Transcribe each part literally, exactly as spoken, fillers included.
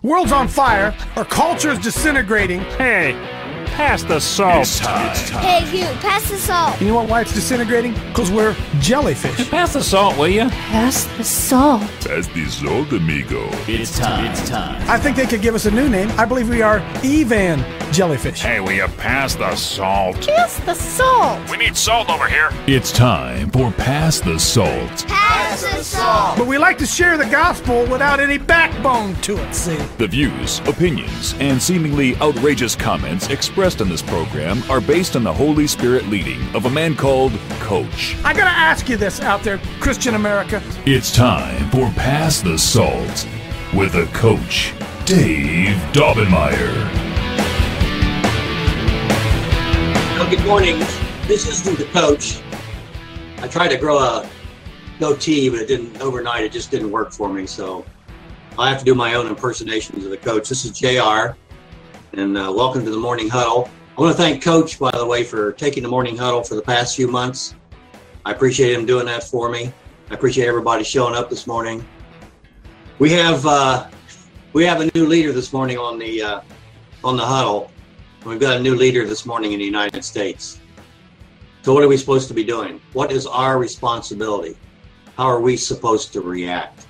World's on fire. Our culture is disintegrating. Hey, pass the salt. It's time. It's time. Hey, you, pass the salt. You know what, why it's disintegrating? Because we're jellyfish. Pass the salt, will you? Pass the salt. Pass the salt, amigo. It's time. It's time. I think they could give us a new name. I believe we are Evan Jellyfish. Hey, will you pass the salt? Pass the salt. We need salt over here. It's time for Pass the Salt. Pass the salt. But we like to share the gospel without any backbone to it, see? The views, opinions, and seemingly outrageous comments expressed on this program are based on the Holy Spirit leading of a man called Coach. I gotta ask you this out there, Christian America. It's time for Pass the Salt with a Coach, Dave Daubenmire. Well, good morning. This isn't the Coach. I tried to grow a goatee, but it didn't overnight. It just didn't work for me. So I have to do my own impersonations of the Coach. This is J R, and uh, welcome to the Morning Huddle. I want to thank Coach, by the way, for taking the Morning Huddle for the past few months. I appreciate him doing that for me. I appreciate everybody showing up this morning. We have uh, we have a new leader this morning on the uh, on the huddle. We've got a new leader this morning in the United States. So what are we supposed to be doing? What is our responsibility? How are we supposed to react?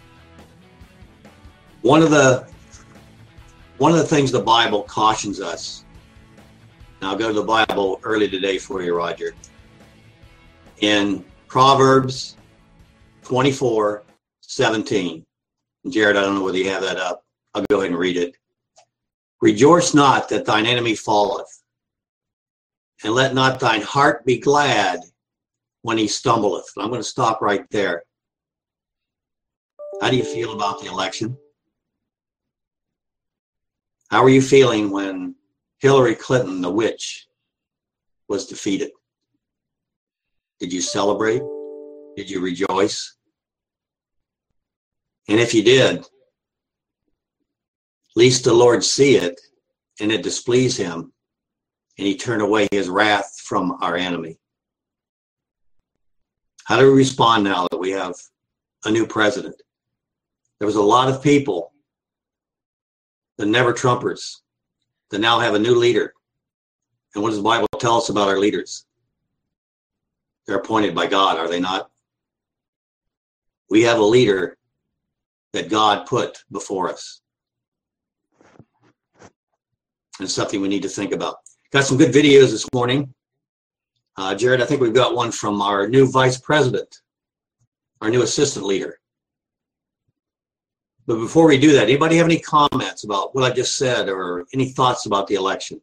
One of the one of the things the Bible cautions us. Now I'll go to the Bible early today for you, Roger. In Proverbs twenty-four seventeen. Jared, I don't know whether you have that up. I'll go ahead and read it. Rejoice not that thine enemy falleth, and let not thine heart be glad when he stumbleth. I'm going to stop right there. How do you feel about the election? How are you feeling when Hillary Clinton, the witch, was defeated? Did you celebrate? Did you rejoice? And if you did, at least the Lord see it, and it displease him, and he turn away his wrath from our enemy. How do we respond now that we have a new president? There was a lot of people, the never Trumpers, that now have a new leader. And what does the Bible tell us about our leaders? They're appointed by God, are they not? We have a leader that God put before us. And it's something we need to think about. Got some good videos this morning. Uh, Jared, I think we've got one from our new vice president, our new assistant leader. But before we do that, anybody have any comments about what I just said or any thoughts about the election?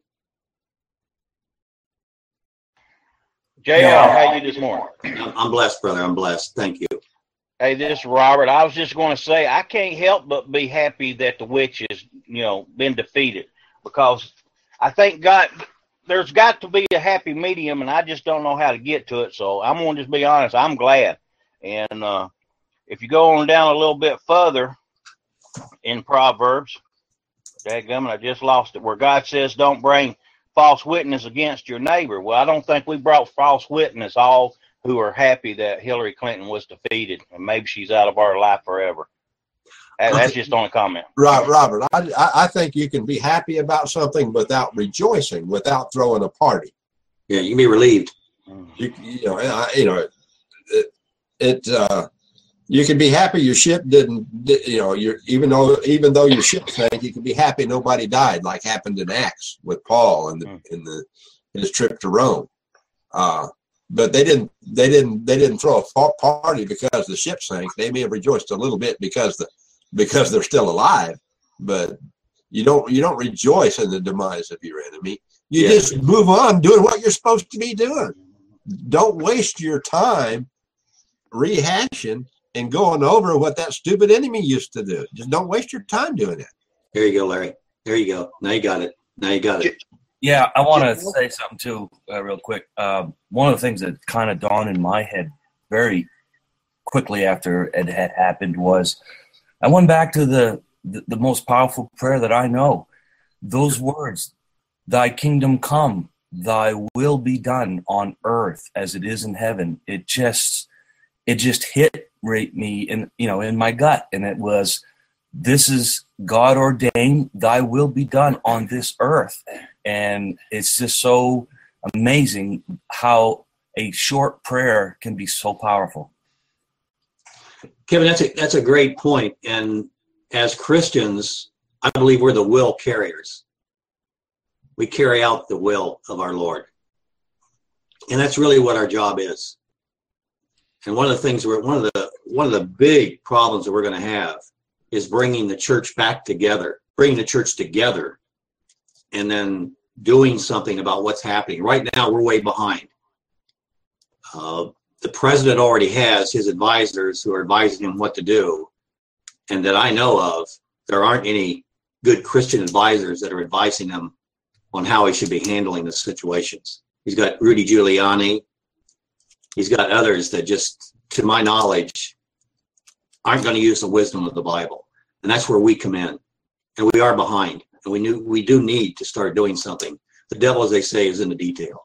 J R, how you this morning? I'm, I'm blessed, brother. I'm blessed. Thank you. Hey, this is Robert. I was just going to say I can't help but be happy that the witch has, you know, been defeated, because I think God, there's got to be a happy medium, and I just don't know how to get to it. So I'm going to just be honest. I'm glad. And uh, if you go on down a little bit further in Proverbs, dadgummit, I just lost it, where God says don't bring false witness against your neighbor. Well, I don't think we brought false witness all who are happy that Hillary Clinton was defeated, and maybe she's out of our life forever. That's just on a comment. Right, Robert. I, I think you can be happy about something without rejoicing, without throwing a party. Yeah, you can be relieved. You, you know, I, you know, it, it uh, you can be happy your ship didn't, you know, you're, even though even though your ship sank, you can be happy nobody died, like happened in Acts with Paul and the, mm. in the his trip to Rome. Uh, but they didn't, they didn't, they didn't throw a party because the ship sank. They may have rejoiced a little bit because the because they're still alive, but you don't you don't rejoice in the demise of your enemy. You yeah. just move on doing what you're supposed to be doing. Don't waste your time rehashing and going over what that stupid enemy used to do. Just don't waste your time doing it. There you go, Larry. There you go. Now you got it. Now you got it. Yeah, I want to say something too, uh, real quick. Uh, one of the things that kind of dawned in my head very quickly after it had happened was I went back to the, the, the most powerful prayer that I know. Those words, thy kingdom come, thy will be done on earth as it is in heaven. It just, it just hit right me in, you know, in my gut. And it was, this is God ordained, thy will be done on this earth. And it's just so amazing how a short prayer can be so powerful. Kevin, that's a, that's a great point. And as Christians, I believe we're the will carriers. We carry out the will of our Lord. And that's really what our job is. And one of the things we're, one of the, one of the big problems that we're going to have is bringing the church back together, bringing the church together, and then doing something about what's happening. Right now, we're way behind. Uh, the president already has his advisors who are advising him what to do. And that I know of, there aren't any good Christian advisors that are advising him on how he should be handling the situations. He's got Rudy Giuliani. He's got others that just, to my knowledge, aren't going to use the wisdom of the Bible. And that's where we come in. And we are behind. And we knew we do need to start doing something. The devil, as they say, is in the detail.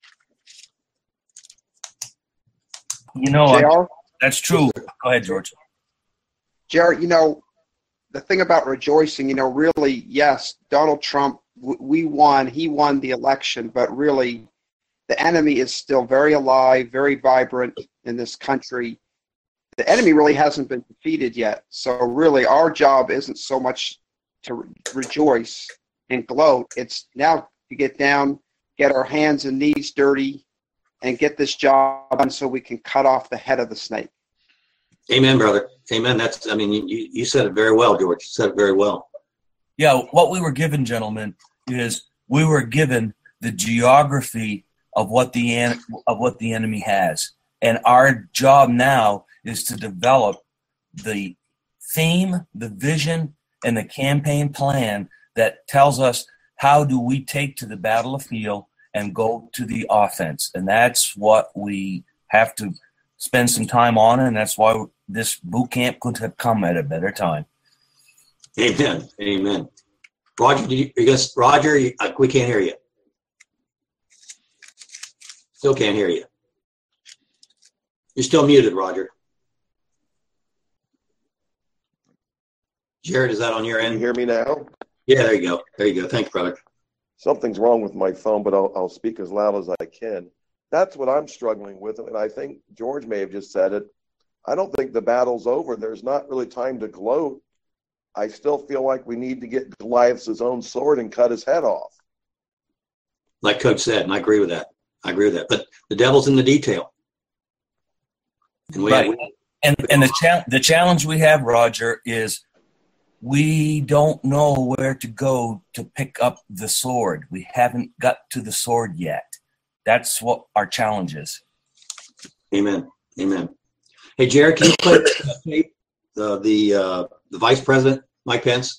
You know, J R? That's true. Go ahead, George. Jared, you know, the thing about rejoicing, you know, really, yes, Donald Trump, w- we won. He won the election, but really the enemy is still very alive, very vibrant in this country. The enemy really hasn't been defeated yet. So really our job isn't so much to re- rejoice and gloat. It's now to get down, get our hands and knees dirty, and get this job done so we can cut off the head of the snake. Amen, brother. Amen. That's, I mean, you, you said it very well, George. You said it very well. Yeah, what we were given, gentlemen, is we were given the geography of what the en- of what the enemy has. And our job now is to develop the theme, the vision, and the campaign plan that tells us how do we take to the battlefield and go to the offense. And that's what we have to spend some time on, and that's why this boot camp could have come at a better time. Amen. Amen. Roger, do you, you guys, Roger, you, uh, we can't hear you. Still can't hear you. You're still muted, Roger. Jared, is that on your Can end? you hear me now? Yeah, there you go. There you go. Thanks, brother. Something's wrong with my phone, but I'll, I'll speak as loud as I can. That's what I'm struggling with, and I think George may have just said it. I don't think the battle's over. There's not really time to gloat. I still feel like we need to get Goliath's own sword and cut his head off. Like Coach said, and I agree with that. I agree with that. But the devil's in the detail. And we, Right. we, And and the cha- the challenge we have, Roger, is we don't know where to go to pick up the sword. We haven't got to the sword yet. That's what our challenge is. Amen. Amen. Hey, Jared, can you play the tape? The the uh, the Vice President, Mike Pence.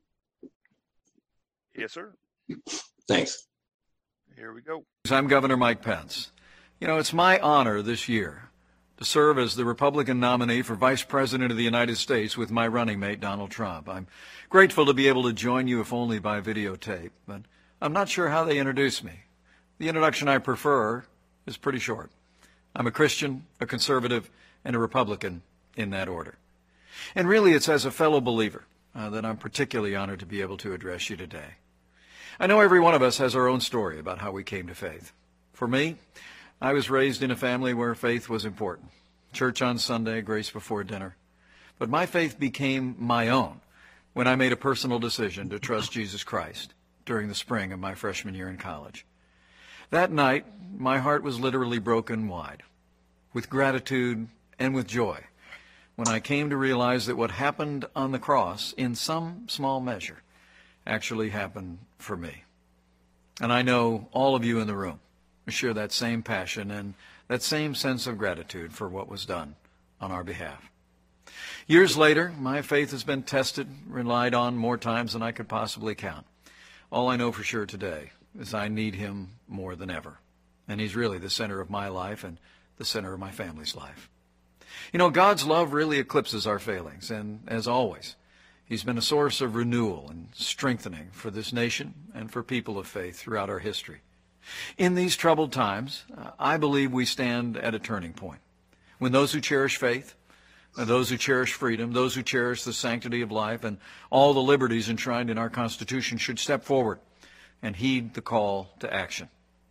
Yes, sir. Thanks. Here we go. I'm Governor Mike Pence. You know, it's my honor this year to serve as the Republican nominee for Vice President of the United States with my running mate, Donald Trump. I'm grateful to be able to join you, if only by videotape, but I'm not sure how they introduce me. The introduction I prefer is pretty short. I'm a Christian, a conservative, and a Republican in that order. And really, it's as a fellow believer uh, that I'm particularly honored to be able to address you today. I know every one of us has our own story about how we came to faith. For me, I was raised in a family where faith was important. Church on Sunday, grace before dinner. But my faith became my own when I made a personal decision to trust Jesus Christ during the spring of my freshman year in college. That night, my heart was literally broken wide, with gratitude and with joy, when I came to realize that what happened on the cross, in some small measure, actually happened for me. And I know all of you in the room share that same passion and that same sense of gratitude for what was done on our behalf. Years later, my faith has been tested, relied on more times than I could possibly count. All I know for sure today is I need him more than ever. And he's really the center of my life and the center of my family's life. You know, God's love really eclipses our failings, and as always, he's been a source of renewal and strengthening for this nation and for people of faith throughout our history. In these troubled times, uh, I believe we stand at a turning point, when those who cherish faith, Uh, those who cherish freedom, those who cherish the sanctity of life and all the liberties enshrined in our Constitution should step forward and heed the call to action.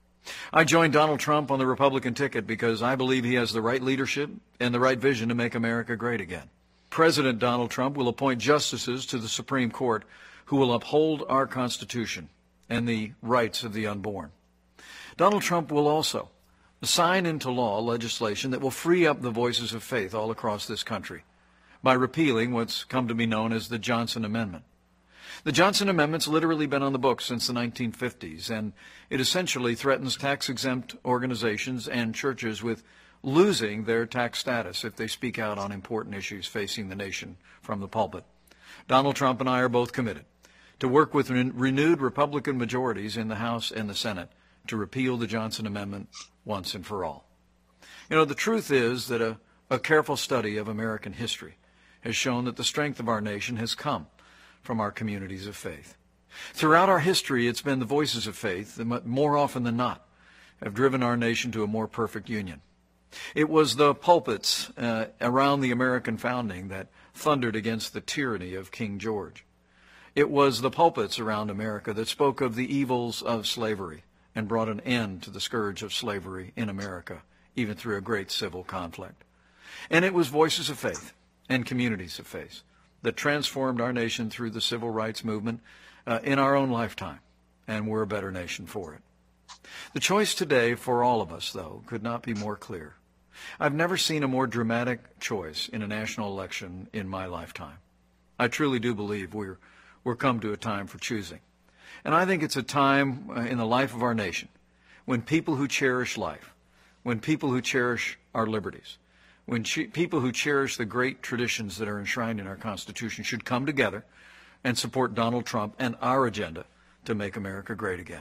I joined Donald Trump on the Republican ticket because I believe he has the right leadership and the right vision to make America great again. President Donald Trump will appoint justices to the Supreme Court who will uphold our Constitution and the rights of the unborn. Donald Trump will also sign into law legislation that will free up the voices of faith all across this country by repealing what's come to be known as the Johnson Amendment. The Johnson Amendment's literally been on the books since the nineteen fifties, and it essentially threatens tax-exempt organizations and churches with losing their tax status if they speak out on important issues facing the nation from the pulpit. Donald Trump and I are both committed to work with re- renewed Republican majorities in the House and the Senate to repeal the Johnson Amendment once and for all. You know, the truth is that a, a careful study of American history has shown that the strength of our nation has come from our communities of faith. Throughout our history, it's been the voices of faith that more often than not have driven our nation to a more perfect union. It was the pulpits uh, around the American founding that thundered against the tyranny of King George. It was the pulpits around America that spoke of the evils of slavery and brought an end to the scourge of slavery in America, even through a great civil conflict. And it was voices of faith and communities of faith that transformed our nation through the civil rights movement uh, in our own lifetime, and we're a better nation for it. The choice today for all of us, though, could not be more clear. I've never seen a more dramatic choice in a national election in my lifetime. I truly do believe we're, we're come to a time for choosing. And I think it's a time uh, in the life of our nation when people who cherish life, when people who cherish our liberties, when ch- people who cherish the great traditions that are enshrined in our Constitution should come together and support Donald Trump and our agenda to make America great again.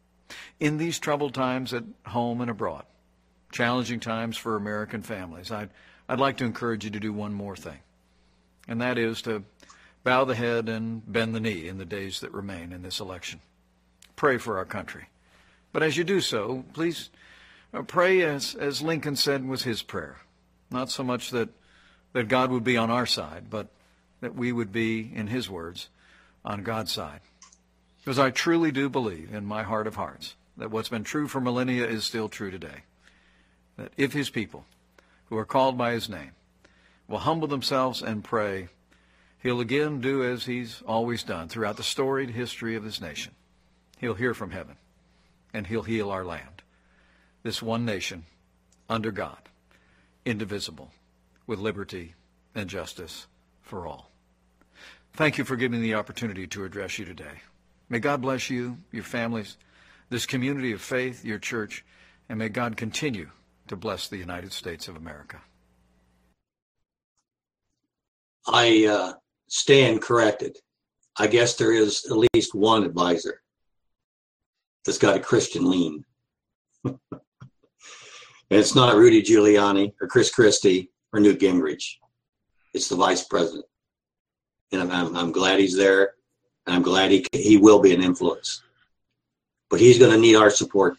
In these troubled times at home and abroad, challenging times for American families, I'd, I'd like to encourage you to do one more thing, and that is to bow the head and bend the knee in the days that remain in this election. Pray for our country. But as you do so, please pray as, as Lincoln said was his prayer. Not so much that, that God would be on our side, but that we would be, in his words, on God's side. Because I truly do believe in my heart of hearts that what's been true for millennia is still true today. That if his people, who are called by his name, will humble themselves and pray, he'll again do as he's always done throughout the storied history of this nation. He'll hear from heaven, and he'll heal our land. This one nation, under God, indivisible, with liberty and justice for all. Thank you for giving me the opportunity to address you today. May God bless you, your families, this community of faith, your church, and may God continue to bless the United States of America. I uh, stand corrected. I guess there is at least one advisor that's got a Christian lean. And it's not Rudy Giuliani or Chris Christie or Newt Gingrich. It's the vice president. And I'm, I'm, I'm glad he's there, and I'm glad he, he will be an influence. But he's going to need our support.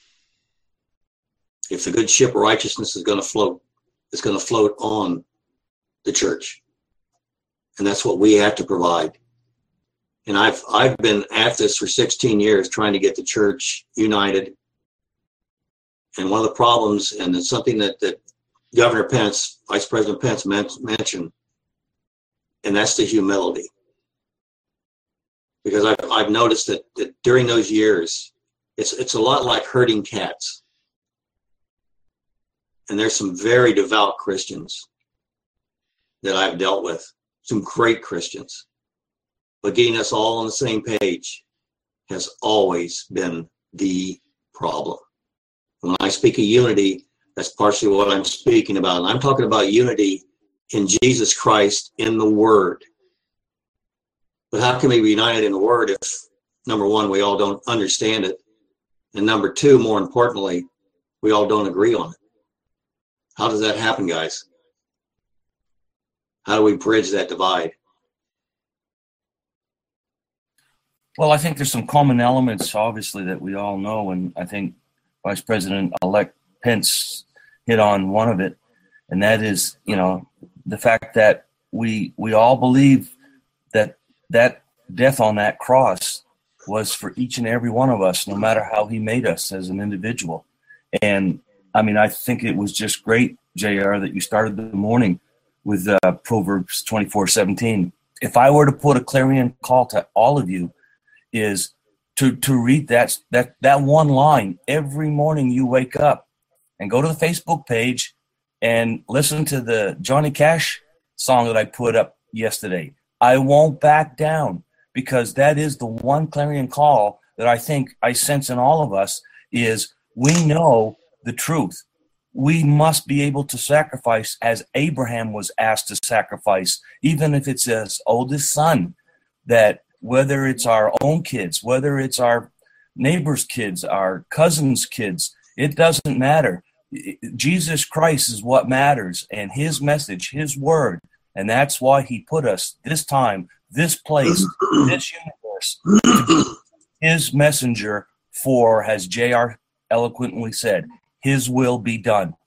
If the good ship of righteousness is going to float, it's going to float on the church. And that's what we have to provide. And I've I've been at this for sixteen years trying to get the church united. And one of the problems, and it's something that, that Governor Pence, Vice President Pence mentioned, and that's the humility. Because I've, I've noticed that, that during those years, it's it's a lot like herding cats. And there's some very devout Christians that I've dealt with, some great Christians. But getting us all on the same page has always been the problem. When I speak of unity, that's partially what I'm speaking about. And I'm talking about unity in Jesus Christ, in the Word. But how can we be united in the Word if, number one, we all don't understand it, and number two, more importantly, we all don't agree on it? How does that happen, guys? How do we bridge that divide? Well, I think there's some common elements, obviously, that we all know, and I think Vice President-elect Pence hit on one of it, and that is, you know, the fact that we we all believe that that death on that cross was for each and every one of us, no matter how he made us as an individual. And I mean, I think it was just great, J R, that you started the morning with uh, Proverbs twenty-four seventeen. If I were to put a clarion call to all of you, is to to read that that that one line every morning you wake up, and go to the Facebook page and listen to the Johnny Cash song that I put up yesterday. I won't back down, because that is the one clarion call that I think I sense in all of us is we know the truth. We must be able to sacrifice as Abraham was asked to sacrifice, even if it's his oldest son, that whether it's our own kids, whether it's our neighbor's kids, our cousins' kids, it doesn't matter. Jesus Christ is what matters, and his message, his word. And that's why he put us this time, this place, this universe, to be his messenger for, as J R eloquently said, his will be done.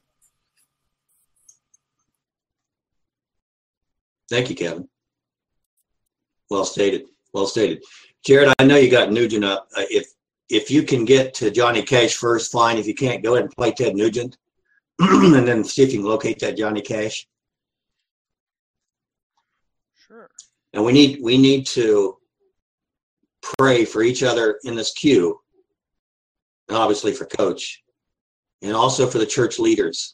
Thank you, Kevin. Well stated. Well stated. Jared, I know you got Nugent up. Uh, if if you can get to Johnny Cash first, fine. If you can't, go ahead and play Ted Nugent, and then see if you can locate that Johnny Cash. Sure. And we need we need to pray for each other in this queue, and obviously for Coach, and also for the church leaders.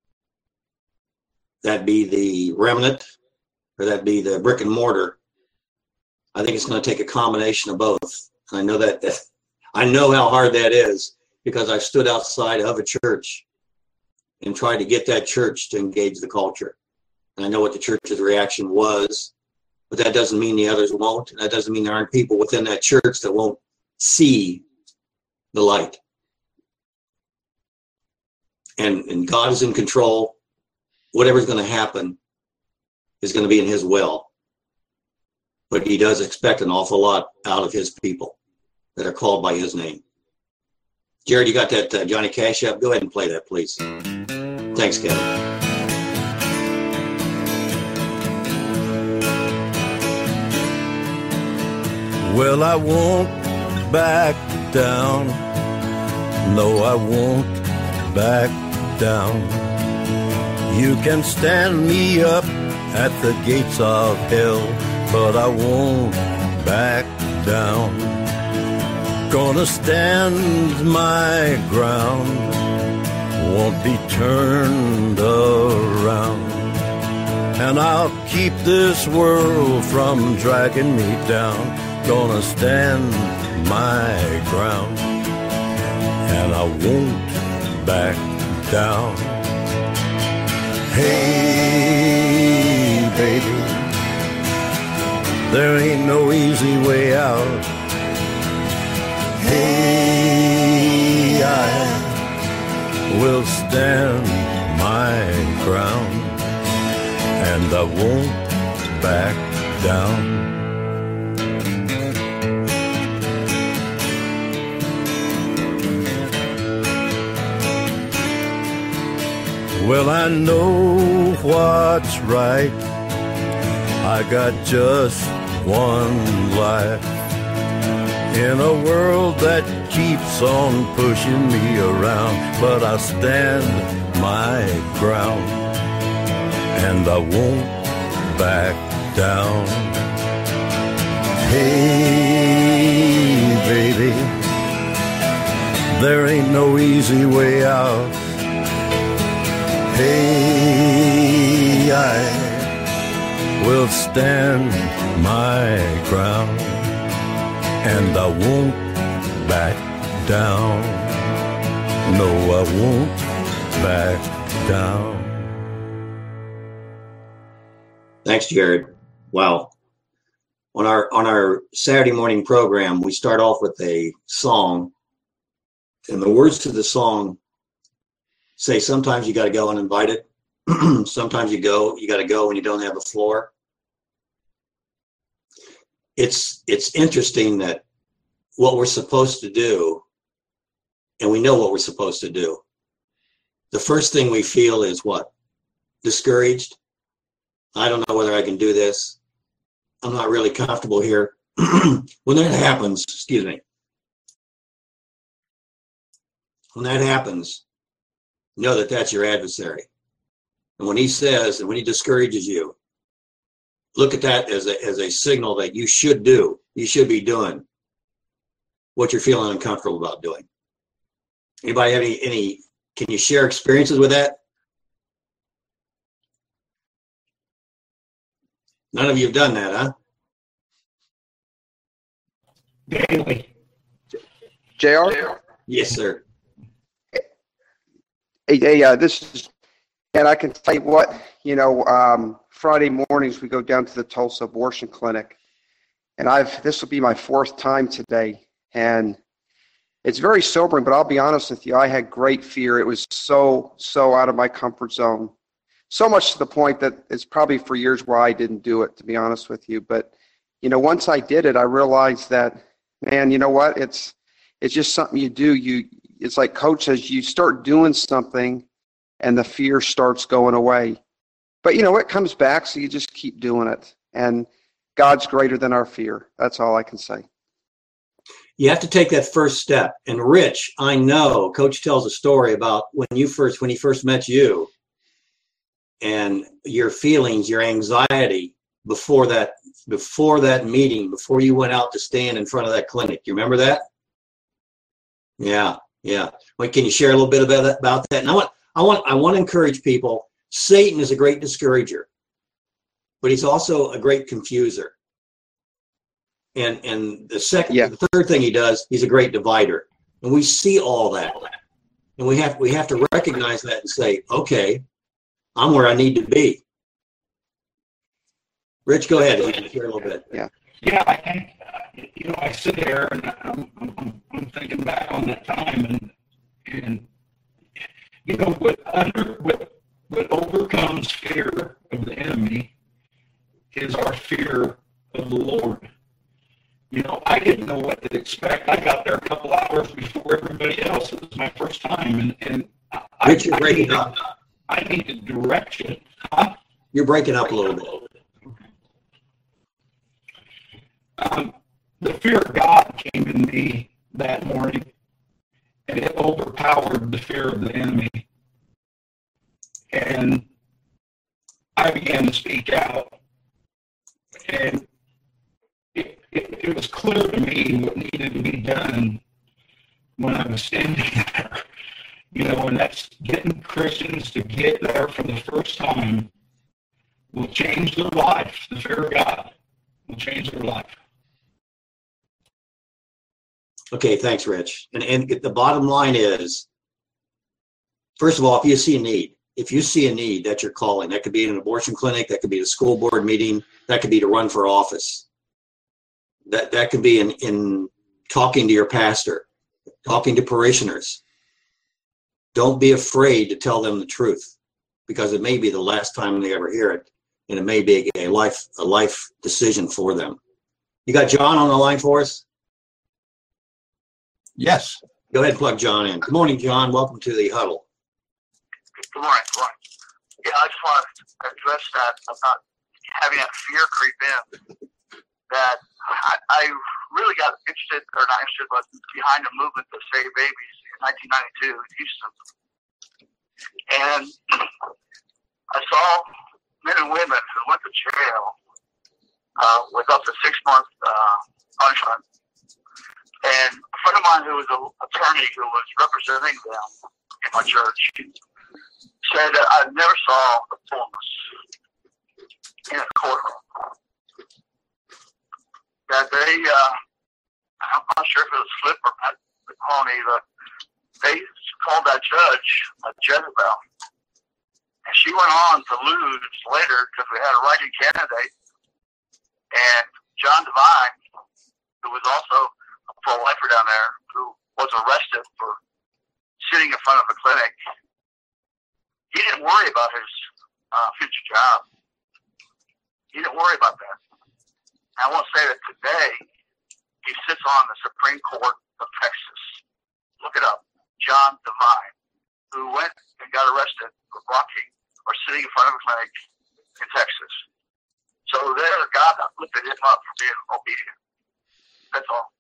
That be the remnant, or that be the brick and mortar. I think it's going to take a combination of both. I know that, that I know how hard that is, because I stood outside of a church and tried to get that church to engage the culture. And I know what the church's reaction was, but that doesn't mean the others won't. And that doesn't mean there aren't people within that church that won't see the light. And, and God is in control. Whatever's going to happen is going to be in his will. But he does expect an awful lot out of his people that are called by his name. Jared, you got that uh, Johnny Cash up? Go ahead and play that, please. Thanks, Kevin. Well, I won't back down. No, I won't back down. You can stand me up at the gates of hell, but I won't back down. Gonna stand my ground, won't be turned around. And I'll keep this world from dragging me down. Gonna stand my ground, and I won't back down. Hey, baby, there ain't no easy way out. Hey, I will stand my ground, and I won't back down. Well, I know what's right. I got just one life in a world that keeps on pushing me around, but I stand my ground, and I won't back down. Hey, baby, there ain't no easy way out. Hey, I will stand my ground, and I won't back down. No, I won't back down. Thanks, Jared. Wow. On our on our Saturday morning program, we start off with a song, and the words to the song say sometimes you got to go uninvited. Sometimes you go, you got to go when you don't have a floor. It's it's interesting that what we're supposed to do, and we know what we're supposed to do, the first thing we feel is what? Discouraged, I don't know whether I can do this. I'm not really comfortable here. When that happens, excuse me, when that happens, know that that's your adversary. And when he says, and when he discourages you, look at that as a, as a signal that you should do, you should be doing what you're feeling uncomfortable about doing. Anybody have any, any, can you share experiences with that? None of you have done that, huh? Daily. J R? Yes, sir. Hey, hey uh, this is, and I can tell you what, you know, um, Friday mornings we go down to the Tulsa abortion clinic, and I've, this will be my fourth time today, and it's very sobering, but I'll be honest with you, I had great fear. It was so, so out of my comfort zone. So much to the point that it's probably for years why I didn't do it, to be honest with you. But, you know, once I did it, I realized that, man, you know what? It's it's just something you do. You It's like Coach says, you start doing something and the fear starts going away. But, you know, it comes back, so you just keep doing it. And God's greater than our fear. That's all I can say. You have to take that first step. And Rich, I know, Coach tells a story about when you first, when he first met you, and your feelings, your anxiety before that, before that meeting, before you went out to stand in front of that clinic. You remember that? Yeah, yeah. Well, can you share a little bit about that? About that? And I want, I want, I want to encourage people. Satan is a great discourager, but he's also a great confuser. And and the second, yeah. the third thing he does, he's a great divider. And we see all that, and we have we have to recognize that and say, okay, I'm where I need to be. Rich, go ahead. You can share a little bit. Yeah. Yeah, I think, uh, you know, I sit there and I'm, I'm, I'm thinking back on that time, and, and you know, what, under, what, what overcomes fear of the enemy is our fear of the Lord. You know, I didn't know what to expect. I got there a couple hours before everybody else. It was my first time, and, and I, Rich, you're breaking I up. I needed direction. Huh? You're breaking up a little bit. Um, the fear of God came in me that morning, and it overpowered the fear of the enemy. And I began to speak out, and it, it, it was clear to me what needed to be done when I was standing there. You know, and that's getting Christians to get there for the first time will change their life. The fear of God will change their life. Okay, thanks, Rich. And and the bottom line is, first of all, if you see a need, if you see a need that you're calling, that could be in an abortion clinic, that could be a school board meeting, that could be to run for office. That that could be in, in talking to your pastor, talking to parishioners. Don't be afraid to tell them the truth, because it may be the last time they ever hear it, and it may be a life a life decision for them. You got John on the line for us? Yes. Go ahead and plug John in. Good morning, John. Welcome to the huddle. Good morning. Good morning. Yeah, I just want to address that about having that fear creep in. That I, I really got interested, or not interested, but behind the movement to save babies in nineteen ninety-two in Houston. And I saw men and women who went to jail uh, with up to six months uh, punishment. And a friend of mine who was an attorney who was representing them in my church said that I never saw the fullness in a courtroom. That they, uh, I'm not sure if it was Flip or Pat Mahoney, but they called that judge a Jezebel. And she went on to lose later because we had a writing candidate. And John Devine, who was also a pro-lifer down there, who was arrested for sitting in front of the clinic, he didn't worry about his uh, future job. He didn't worry about that. I want to say that today, he sits on the Supreme Court of Texas. Look it up. John Devine, who went and got arrested for blocking or sitting in front of a clinic in Texas. So there, God lifted him up for being obedient. That's all.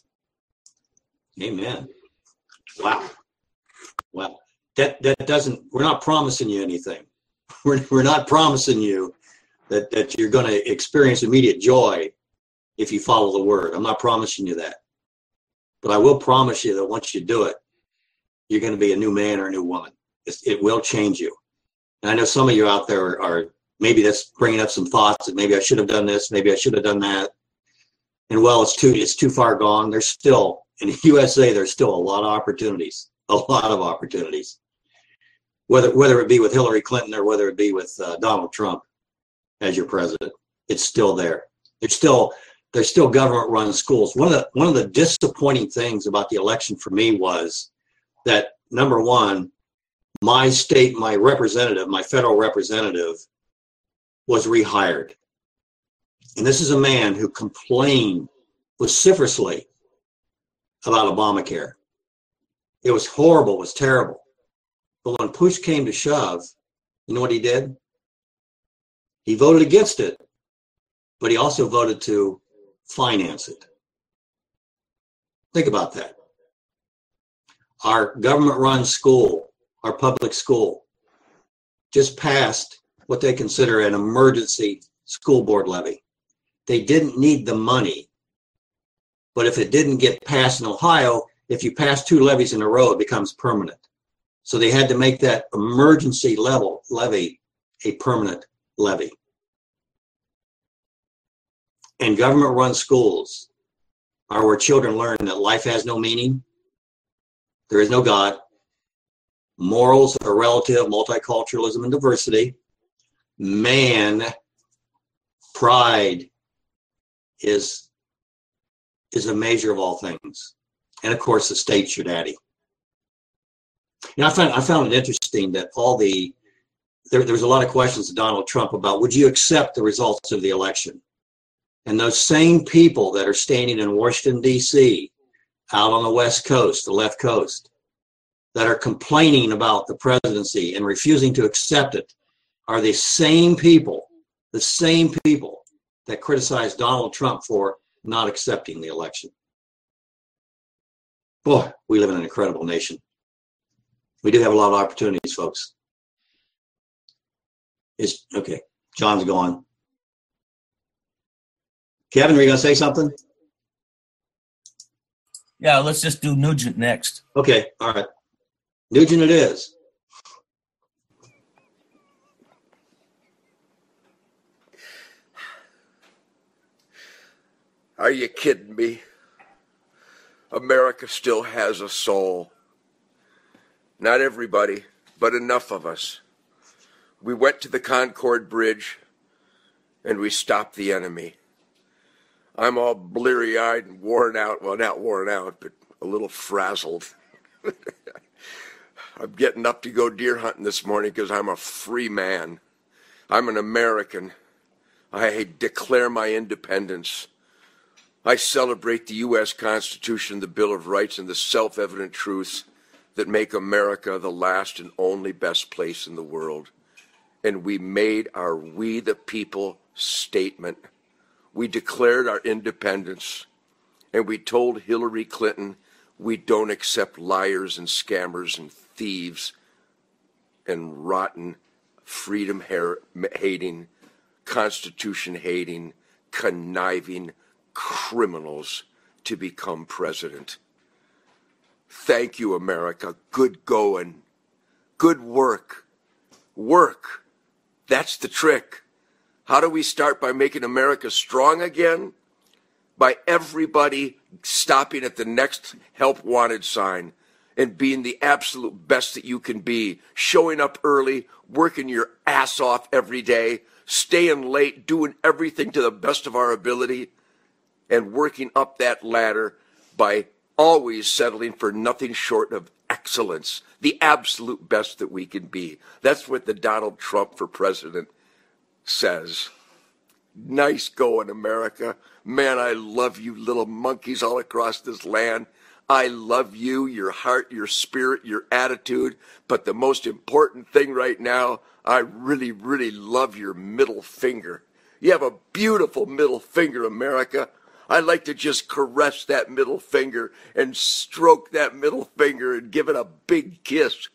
Amen. Wow. Wow. That that doesn't. We're not promising you anything. We're we're not promising you that that you're going to experience immediate joy if you follow the word. I'm not promising you that. But I will promise you that once you do it, you're going to be a new man or a new woman. It's, it will change you. And I know some of you out there are, are maybe that's bringing up some thoughts that maybe I should have done this, maybe I should have done that. And well, it's too it's too far gone. There's still, in the U S A, there's still a lot of opportunities, a lot of opportunities. Whether whether it be with Hillary Clinton or whether it be with uh, Donald Trump as your president, it's still there. There's still there's still government-run schools. One of the one of the disappointing things about the election for me was that, number one, my state, my representative, my federal representative, was rehired. And this is a man who complained vociferously about Obamacare. It was horrible, it was terrible. But when push came to shove, you know what he did? He voted against it, but he also voted to finance it. Think about that. Our government-run school, our public school, just passed what they consider an emergency school board levy. They didn't need the money, but if it didn't get passed in Ohio, if you pass two levies in a row, it becomes permanent. So they had to make that emergency level levy a permanent levy. And government-run schools are where children learn that life has no meaning, there is no God, morals are relative, multiculturalism and diversity, man, pride is, is a measure of all things. And of course, the state's your daddy. You know, I found I found it interesting that all the there, there was a lot of questions to Donald Trump about would you accept the results of the election? And those same people that are standing in Washington, D C, out on the West Coast, the left coast, that are complaining about the presidency and refusing to accept it, are the same people, the same people that criticized Donald Trump for not accepting the election. Boy, we live in an incredible nation. We do have a lot of opportunities, folks. Is okay, John's gone. Kevin, are you going to say something? Yeah, let's just do Nugent next. Okay, all right. Nugent it is. Are you kidding me? America still has a soul. Not everybody, but enough of us. We went to the Concord Bridge and we stopped the enemy. I'm all bleary-eyed and worn out. Well, not worn out, but a little frazzled. I'm getting up to go deer hunting this morning because I'm a free man. I'm an American. I declare my independence. I celebrate the U S Constitution, the Bill of Rights, and the self-evident truths that make America the last and only best place in the world. And we made our We the People statement. We declared our independence, and we told Hillary Clinton we don't accept liars and scammers and thieves and rotten, freedom-hating, Constitution-hating, conniving criminals to become president. Thank you, America. Good going. Good work. Work. That's the trick. How do we start? By making America strong again? By everybody stopping at the next help wanted sign and being the absolute best that you can be. Showing up early, working your ass off every day, staying late, doing everything to the best of our ability, and working up that ladder by always settling for nothing short of excellence, the absolute best that we can be. That's what the Donald Trump for president says. Nice going, America. Man, I love you little monkeys all across this land. I love you, your heart, your spirit, your attitude. But the most important thing right now, I really, really love your middle finger. You have a beautiful middle finger, America. I like to just caress that middle finger and stroke that middle finger and give it a big kiss.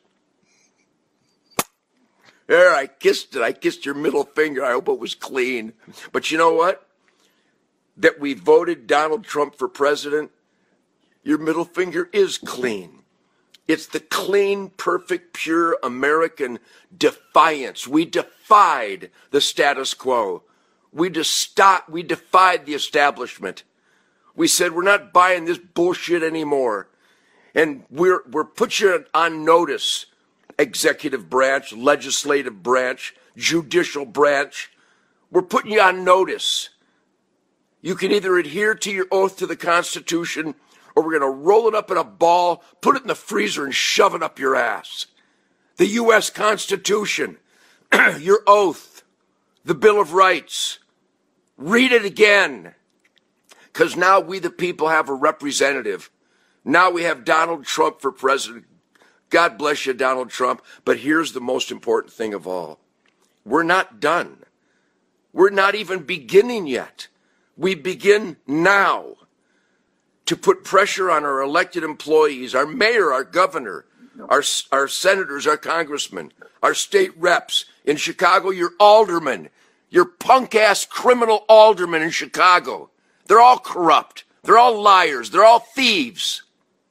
There, I kissed it. I kissed your middle finger. I hope it was clean. But you know what? That we voted Donald Trump for president, your middle finger is clean. It's the clean, perfect, pure American defiance. We defied the status quo. We, desti- we defied the establishment. We said, we're not buying this bullshit anymore. And we're, we're put you on notice, executive branch, legislative branch, judicial branch. We're putting you on notice. You can either adhere to your oath to the Constitution, or we're going to roll it up in a ball, put it in the freezer, and shove it up your ass. The U S Constitution, your oath, the Bill of Rights. Read it again. Because now we the people have a representative. Now we have Donald Trump for president. God bless you, Donald Trump. But here's the most important thing of all. We're not done. We're not even beginning yet. We begin now to put pressure on our elected employees, our mayor, our governor, our, our senators, our congressmen, our state reps. In Chicago, your aldermen, your punk-ass criminal aldermen in Chicago. They're all corrupt. They're all liars. They're all thieves.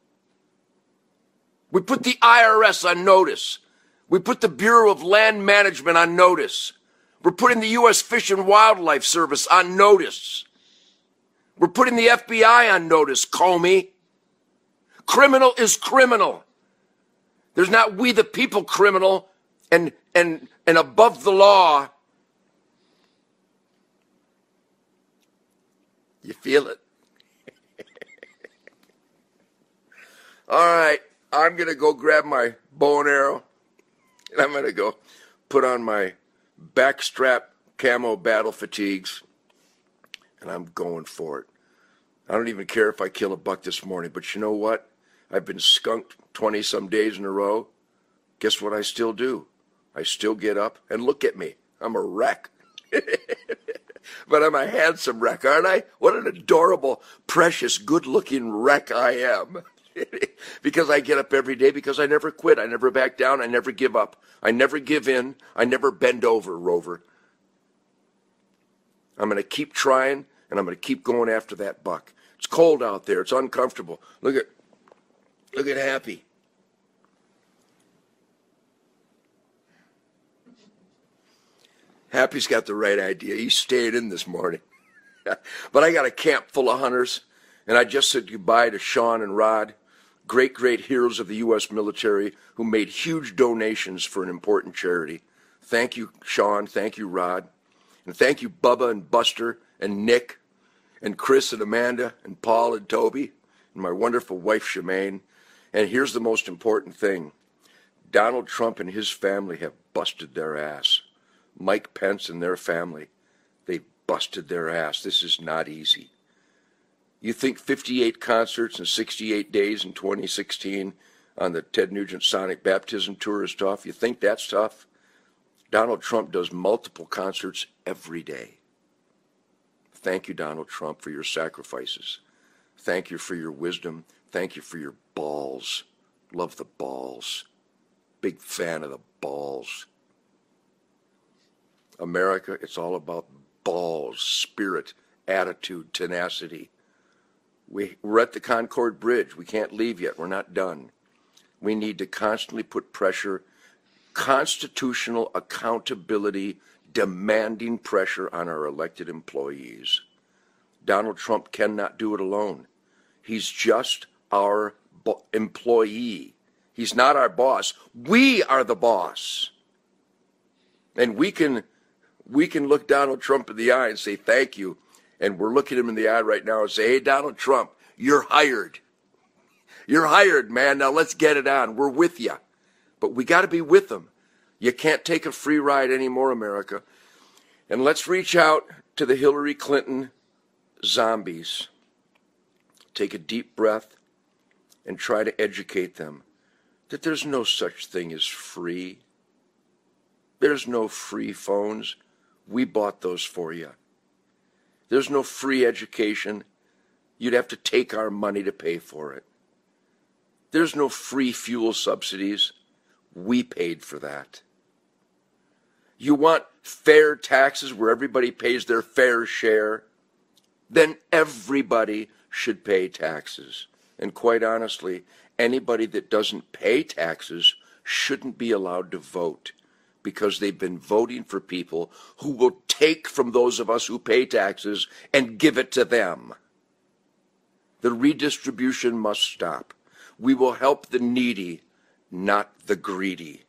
We put the I R S on notice. We put the Bureau of Land Management on notice. We're putting the U S Fish and Wildlife Service on notice. We're putting the F B I on notice, Comey. Criminal is criminal. There's not we the people criminal and and and above the law. You feel it? All right, I'm going to go grab my bow and arrow, and I'm going to go put on my backstrap camo battle fatigues, and I'm going for it. I don't even care if I kill a buck this morning, but you know what? I've been skunked twenty-some days in a row. Guess what I still do? I still get up, and look at me. I'm a wreck. But I'm a handsome wreck, aren't I? What an adorable, precious, good-looking wreck I am. Because I get up every day, because I never quit. I never back down. I never give up. I never give in. I never bend over, Rover. I'm going to keep trying, and I'm going to keep going after that buck. It's cold out there. It's uncomfortable. Look at, look at Happy. Happy's got the right idea. He stayed in this morning. But I got a camp full of hunters, and I just said goodbye to Sean and Rod, great, great heroes of the U S military who made huge donations for an important charity. Thank you, Sean. Thank you, Rod. And thank you, Bubba and Buster and Nick and Chris and Amanda and Paul and Toby and my wonderful wife, Shemaine. And here's the most important thing. Donald Trump and his family have busted their ass. Mike Pence and their family, they busted their ass. This is not easy. You think fifty-eight concerts in sixty-eight days in twenty sixteen on the Ted Nugent Sonic Baptism Tour is tough? You think that's tough? Donald Trump does multiple concerts every day. Thank you, Donald Trump, for your sacrifices. Thank you for your wisdom. Thank you for your balls. Love the balls. Big fan of the balls. America, it's all about balls, spirit, attitude, tenacity. We, we're at the Concord Bridge. We can't leave yet. We're not done. We need to constantly put pressure, constitutional accountability, demanding pressure on our elected employees. Donald Trump cannot do it alone. He's just our bo- employee. He's not our boss. We are the boss. And we can... We can look Donald Trump in the eye and say, thank you. And we're looking him in the eye right now and say, hey, Donald Trump, you're hired. You're hired, man. Now let's get it on. We're with you. But we got to be with them. You can't take a free ride anymore, America. And let's reach out to the Hillary Clinton zombies. Take a deep breath. and try to educate them that there's no such thing as free. There's no free phones. We bought those for you. There's no free education. You'd have to take our money to pay for it. There's no free fuel subsidies. We paid for that. You want fair taxes where everybody pays their fair share? Then everybody should pay taxes. And quite honestly, anybody that doesn't pay taxes shouldn't be allowed to vote, because they've been voting for people who will take from those of us who pay taxes and give it to them. The redistribution must stop. We will help the needy, not the greedy.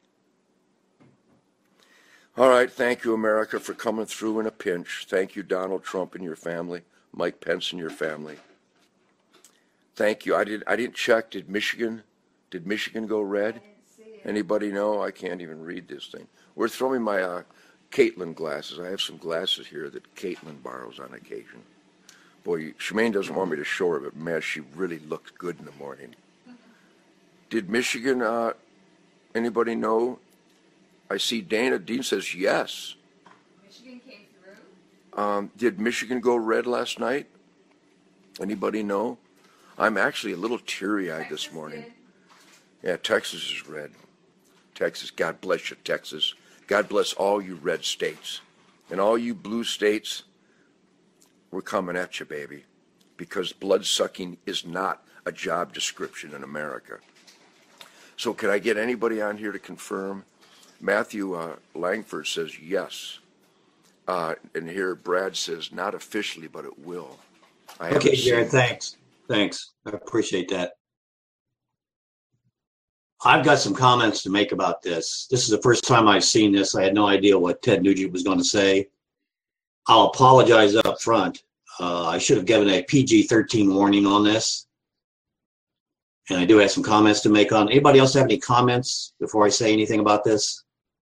All right, thank you, America, for coming through in a pinch. Thank you, Donald Trump and your family, Mike Pence and your family. Thank you. I did. I didn't check. Did Michigan? Did Michigan go red? Anybody know? I can't even read this thing. We're throwing my uh, Caitlin glasses. I have some glasses here that Caitlin borrows on occasion. Boy, Shemaine doesn't want me to show her, but man, she really looked good in the morning. Did Michigan? Uh, anybody know? I see Dana. Dean says yes. Michigan came through. Um, did Michigan go red last night? Anybody know? I'm actually a little teary-eyed Texas this morning. did. Yeah, Texas is red. Texas, God bless you, Texas. God bless all you red states. And all you blue states, we're coming at you, baby. Because blood-sucking is not a job description in America. So can I get anybody on here to confirm? Matthew uh, Langford says yes. Uh, and here Brad says not officially, but it will. I Okay, haven't Jared, seen- thanks. Thanks. I appreciate that. I've got some comments to make about this. This is the first time I've seen this. I had no idea what Ted Nugent was going to say. I'll apologize up front. Uh, I should have given a P G thirteen warning on this. And I do have some comments to make on. Anybody else have any comments before I say anything about this?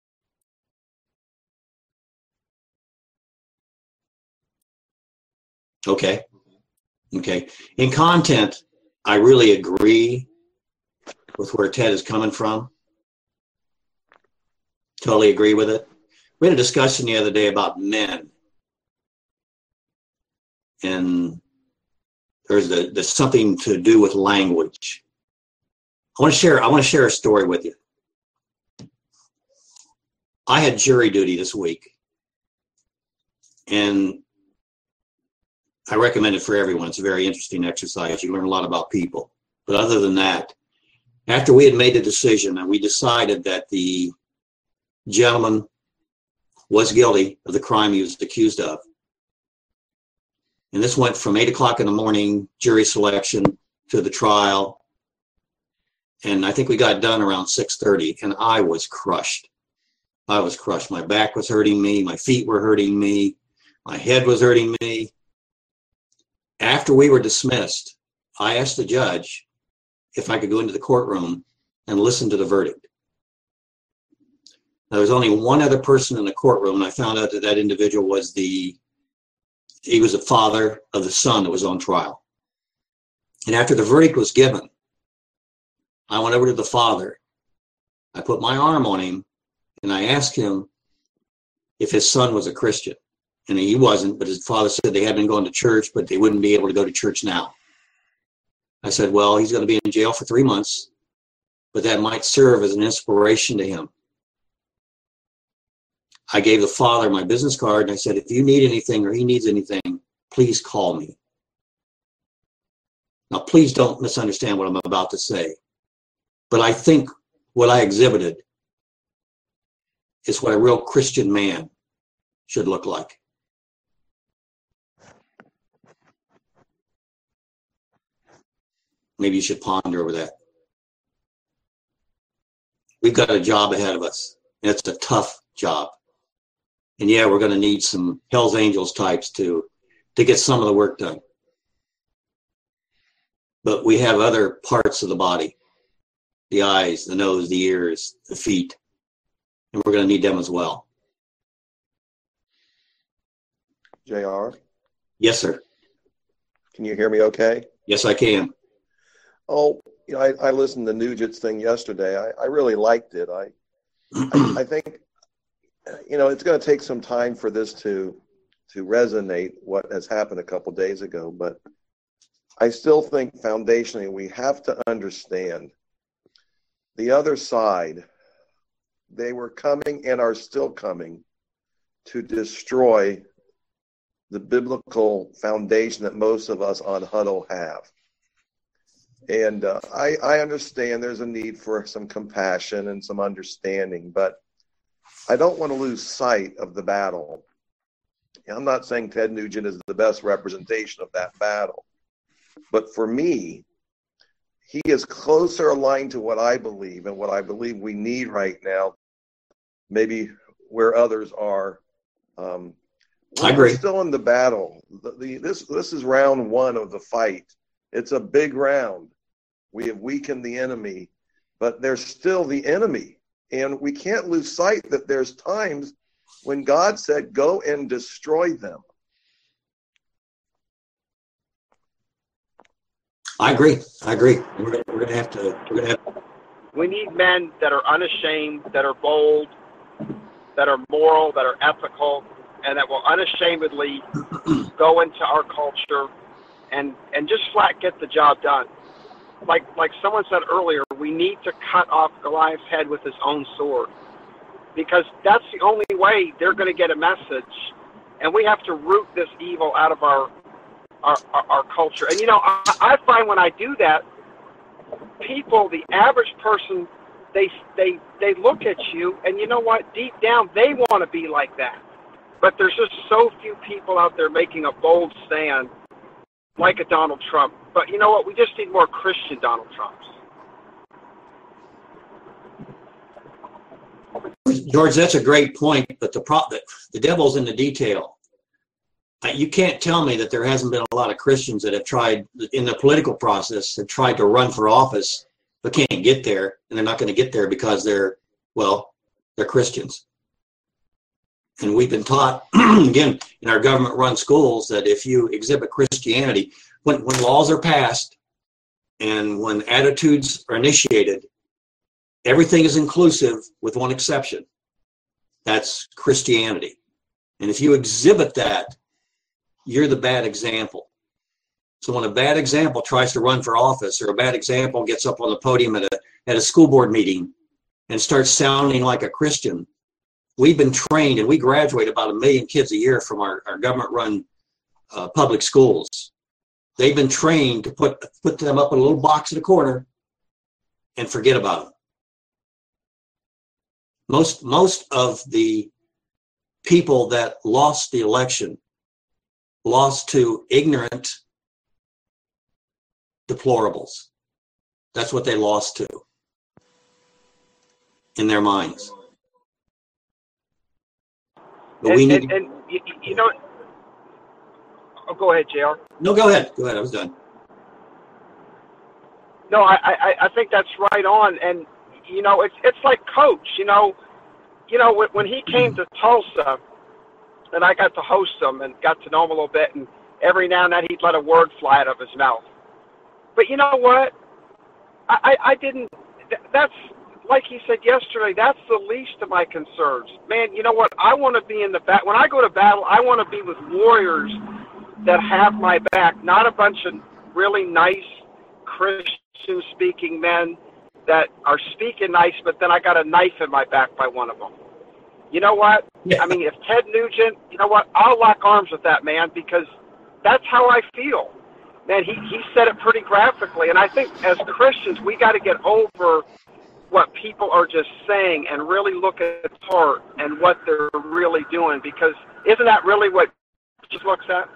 Okay. Okay. In content, I really agree with where Ted is coming from. Totally agree with it. We had a discussion the other day about men. And there's the, there's something to do with language. I want to share, I want to share a story with you. I had jury duty this week. And I recommend it for everyone. It's a very interesting exercise. You learn a lot about people. But other than that, after we had made the decision and we decided that the gentleman was guilty of the crime he was accused of, and this went from eight o'clock in the morning, jury selection, to the trial, and I think we got done around six thirty, and I was crushed. I was crushed. My back was hurting me. My feet were hurting me. My head was hurting me. After we were dismissed, I asked the judge if I could go into the courtroom and listen to the verdict. Now, there was only one other person in the courtroom, and I found out that that individual was the, he was the father of the son that was on trial. And after the verdict was given, I went over to the father. I put my arm on him, and I asked him if his son was a Christian. And he wasn't, but his father said they had been going to church, but they wouldn't be able to go to church now. I said, well, he's going to be in jail for three months, but that might serve as an inspiration to him. I gave the father my business card, and I said, if you need anything or he needs anything, please call me. Now, please don't misunderstand what I'm about to say, but I think what I exhibited is what a real Christian man should look like. Maybe you should ponder over that. We've got a job ahead of us, and it's a tough job. And yeah, we're going to need some Hell's Angels types to, to get some of the work done. But we have other parts of the body, the eyes, the nose, the ears, the feet, and we're going to need them as well. J R? Yes, sir. Can you hear me okay? Yes, I can. Oh, you know, I, I listened to Nugent's thing yesterday. I, I really liked it. I, I, I think, you know, it's going to take some time for this to to resonate, what has happened a couple days ago. But I still think foundationally we have to understand the other side. They were coming and are still coming to destroy the biblical foundation that most of us on Huddle have. And uh, I, I understand there's a need for some compassion and some understanding, but I don't want to lose sight of the battle. I'm not saying Ted Nugent is the best representation of that battle, but for me, he is closer aligned to what I believe and what I believe we need right now, maybe where others are. Um, I agree. We're still in the battle. The, the, this, this is round one of the fight. It's a big round. We have weakened the enemy, but they're still the enemy. And we can't lose sight that there's times when God said, go and destroy them. I agree. I agree. We're, we're going to have to. We're going to have. We need men that are unashamed, that are bold, that are moral, that are ethical, and that will unashamedly go into our culture and and just flat get the job done. Like like someone said earlier, we need to cut off Goliath's head with his own sword, because that's the only way they're going to get a message, and we have to root this evil out of our our, our, our culture. And you know, I, I find when I do that, people, the average person, they they they look at you, and you know what? Deep down, they want to be like that. But there's just so few people out there making a bold stand like a Donald Trump. But you know what? We just need more Christian Donald Trumps. George, that's a great point. But the pro- the, the devil's in the detail. Uh, you can't tell me that there hasn't been a lot of Christians that have tried in the political process, have tried to run for office, but can't get there, and they're not going to get there because they're, well, they're Christians. And we've been taught, again, in our government-run schools, that if you exhibit Christianity, when, when laws are passed and when attitudes are initiated, everything is inclusive with one exception. That's Christianity. And if you exhibit that, you're the bad example. So when a bad example tries to run for office, or a bad example gets up on the podium at a, at a school board meeting and starts sounding like a Christian, we've been trained, and we graduate about a million kids a year from our, our government-run uh, public schools. They've been trained to put put them up in a little box in the corner and forget about them. Most, most of the people that lost the election lost to ignorant deplorables. That's what they lost to in their minds. But and, we need and, and you, you know, oh, go ahead, J R. No, go ahead. Go ahead. I was done. No, I, I, I think that's right on. And, you know, it's it's like Coach, you know, you know, when, when he came to Tulsa, and I got to host him and got to know him a little bit, and every now and then he'd let a word fly out of his mouth. But you know what? I, I, I didn't, that's, like he said yesterday, that's the least of my concerns. Man, you know what? I want to be in the back. When I go to battle, I want to be with warriors that have my back, not a bunch of really nice Christian-speaking men that are speaking nice, but then I got a knife in my back by one of them. You know what? Yeah. I mean, if Ted Nugent, you know what? I'll lock arms with that man, because that's how I feel. Man, he, he said it pretty graphically, and I think as Christians, we got to get over what people are just saying and really look at heart and what they're really doing, because isn't that really what Jesus looks at?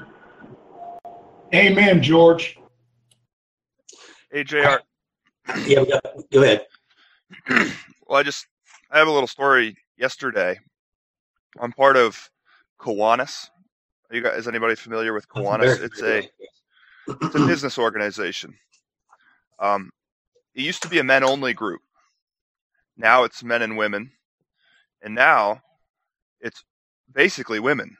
Amen, George. Hey, J R. Yeah, go ahead. Well, I just, I have a little story yesterday. I'm part of Kiwanis. Are you guys, is anybody familiar with Kiwanis? It's a, it's a business organization. Um, it used to be a men-only group. Now it's men and women. And now it's basically women.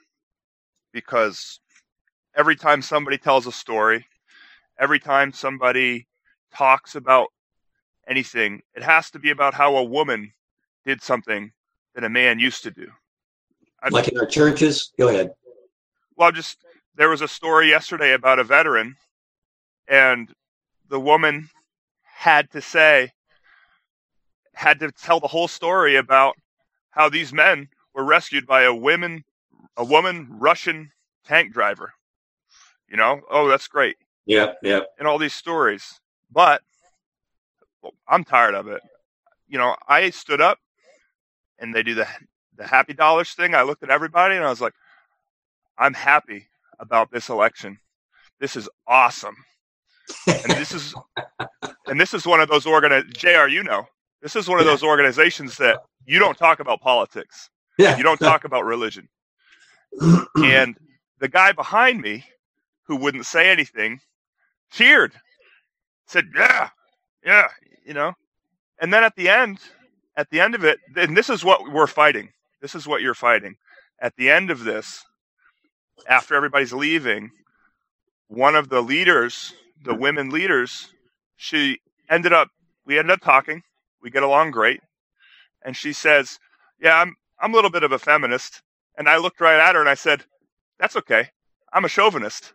Because every time somebody tells a story, every time somebody talks about anything, it has to be about how a woman did something that a man used to do. I, like in our churches? Go ahead. Well, just there was a story yesterday about a veteran, and the woman had to say, had to tell the whole story about how these men were rescued by a women, a woman Russian tank driver. You know, oh, that's great. Yeah, yeah. And all these stories. But well, I'm tired of it. You know, I stood up and they do the the happy dollars thing. I looked at everybody and I was like, I'm happy about this election. This is awesome. And this is and this is one of those organi- J R, you know, this is one of those organizations that you don't talk about politics. Yeah. You don't talk about religion. And the guy behind me, who wouldn't say anything, cheered, said, yeah, yeah, you know. And then at the end, at the end of it, and this is what we're fighting. This is what you're fighting. At the end of this, after everybody's leaving, one of the leaders, the women leaders, she ended up, we ended up talking. We get along great. And she says, yeah, I'm, I'm a little bit of a feminist. And I looked right at her and I said, that's okay. I'm a chauvinist.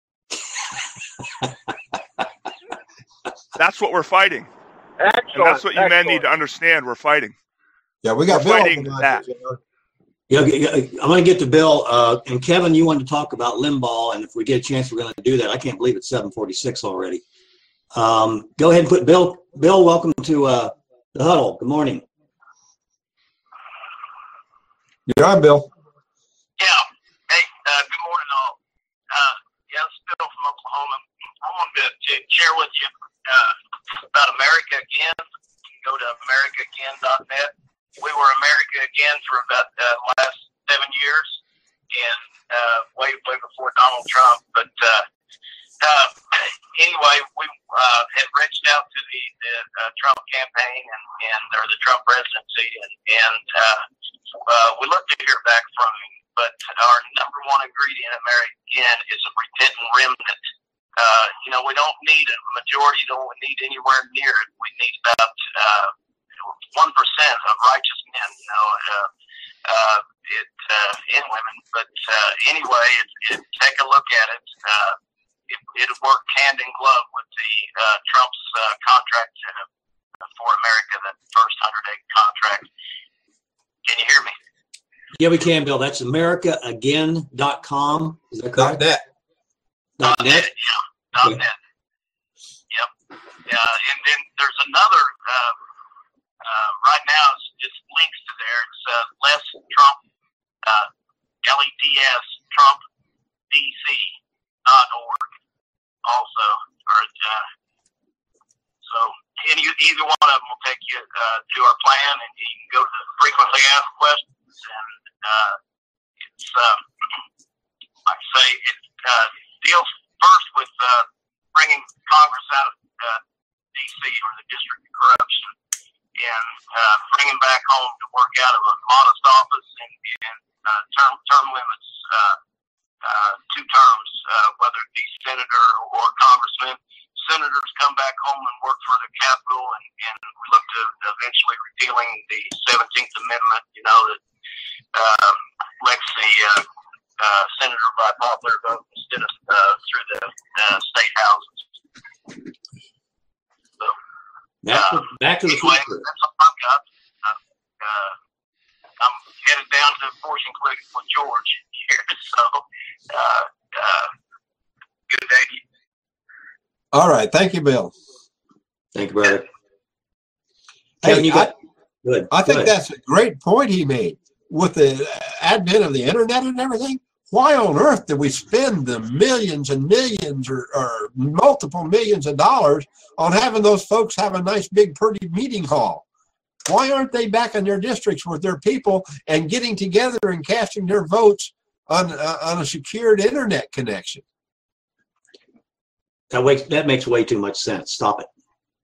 That's what we're fighting. Excellent. And that's what you excellent. men need to understand. We're fighting. Yeah, we got we're Bill fighting that. Yeah, I'm going to get to Bill. Uh, and Kevin, you wanted to talk about Limbaugh, and if we get a chance, we're going to do that. I can't believe it's seven forty-six already. Um, go ahead and put Bill. Bill, welcome to uh, the huddle. Good morning. You're on, Bill. Yeah. Hey, uh, good morning, all. Uh, yeah, it's Bill from Oklahoma. I wanted to, to share with you uh, about America Again. You can go to america again dot net. We were America Again for about the uh, last seven years, and uh, way way before Donald Trump. But uh, uh, anyway, we uh, had reached out to the, the uh, Trump campaign and, and or the Trump presidency, and, and uh, uh, we looked to hear back from him. But our number one ingredient in America Again is a repentant remnant. Uh, you know, we don't need a majority, don't need anywhere near it. We need about uh, one percent of righteous men, you know, uh, uh, it, uh, and women. But uh, anyway, it, it, take a look at it. Uh, it. It worked hand in glove with the uh, Trump's uh, contract uh, for America, that first hundred-day contract. Can you hear me? Yeah, we can, Bill. That's america again dot com. Is that correct? Dot net. Dot net? Yeah, dot okay. net. Yep. Yeah, and then there's another, uh, uh, right now, it's just links to there. It's uh, Less Trump, uh, L E D S, Trump D C dot org also. Or, uh, so any, either one of them will take you uh, to our plan, and you can go to the frequently asked questions. And uh, it's, uh, like I say, it uh, deals first with uh, bringing Congress out of uh, D C or the District of Corruption, and uh, bringing back home to work out of a modest office and, and uh, term term limits, uh, uh, two terms, uh, whether it be senator or congressman. Senators come back home and work for the Capitol, and, and we look to eventually repealing the seventeenth Amendment, you know, that uh, elects the uh, uh, senator by popular vote instead of uh, through the uh, state houses. So, Back to, uh, back to the anyway, future. that's all I've got. Uh, uh, I'm headed down to Fortune Quick with George here, so uh, uh, good day to you. All right. Thank you, Bill. Thank you, brother. Hey, Kevin, you got, I, good. I think Go ahead. that's a great point he made. With the advent of the internet and everything, why on earth do we spend the millions and millions or, or multiple millions of dollars on having those folks have a nice big pretty meeting hall? Why aren't they back in their districts with their people and getting together and casting their votes on, uh, on a secured internet connection? That makes, that makes way too much sense. Stop it.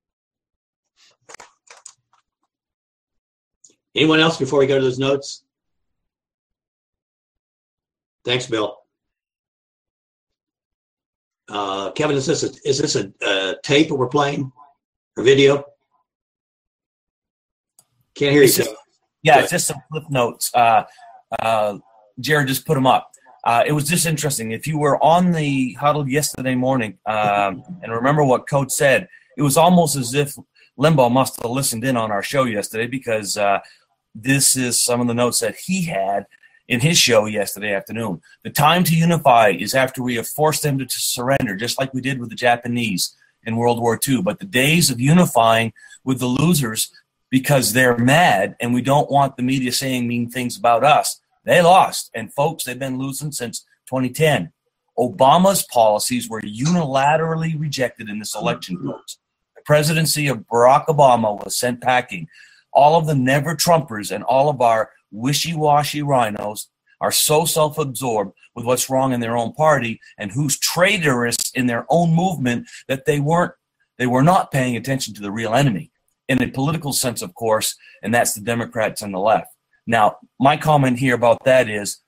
Anyone else before we go to those notes? Thanks, Bill. Uh, Kevin, is this a, is this a, a tape that we're playing? A video? Can't hear you. It's just- yeah, it's just some clip notes. Uh, uh, Jared just put them up. Uh, it was just interesting. If you were on the huddle yesterday morning, um, and remember what Coach said, it was almost as if Limbaugh must have listened in on our show yesterday, because uh, this is some of the notes that he had in his show yesterday afternoon. The time to unify is after we have forced them to, to surrender, just like we did with the Japanese in World War Two. But the days of unifying with the losers because they're mad and we don't want the media saying mean things about us, they lost. And folks, they've been losing since twenty ten. Obama's policies were unilaterally rejected in this election, folks. The presidency of Barack Obama was sent packing. All of the never-Trumpers and all of our wishy-washy rhinos are so self-absorbed with what's wrong in their own party and who's traitorous in their own movement that they weren't, they were not paying attention to the real enemy. In a political sense, of course, and that's the Democrats and the left. Now, my comment here about that is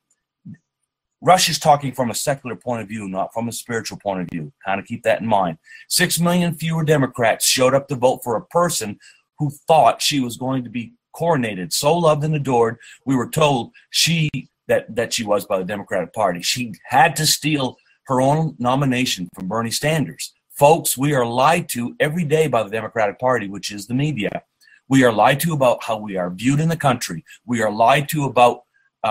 Rush is talking from a secular point of view, not from a spiritual point of view. Kind of keep that in mind. Six million fewer Democrats showed up to vote for a person who thought she was going to be coronated, so loved and adored. We were told she that, that she was by the Democratic Party. She had to steal her own nomination from Bernie Sanders. Folks, we are lied to every day by the Democratic Party, which is the media. We are lied to about how we are viewed in the country. We are lied to about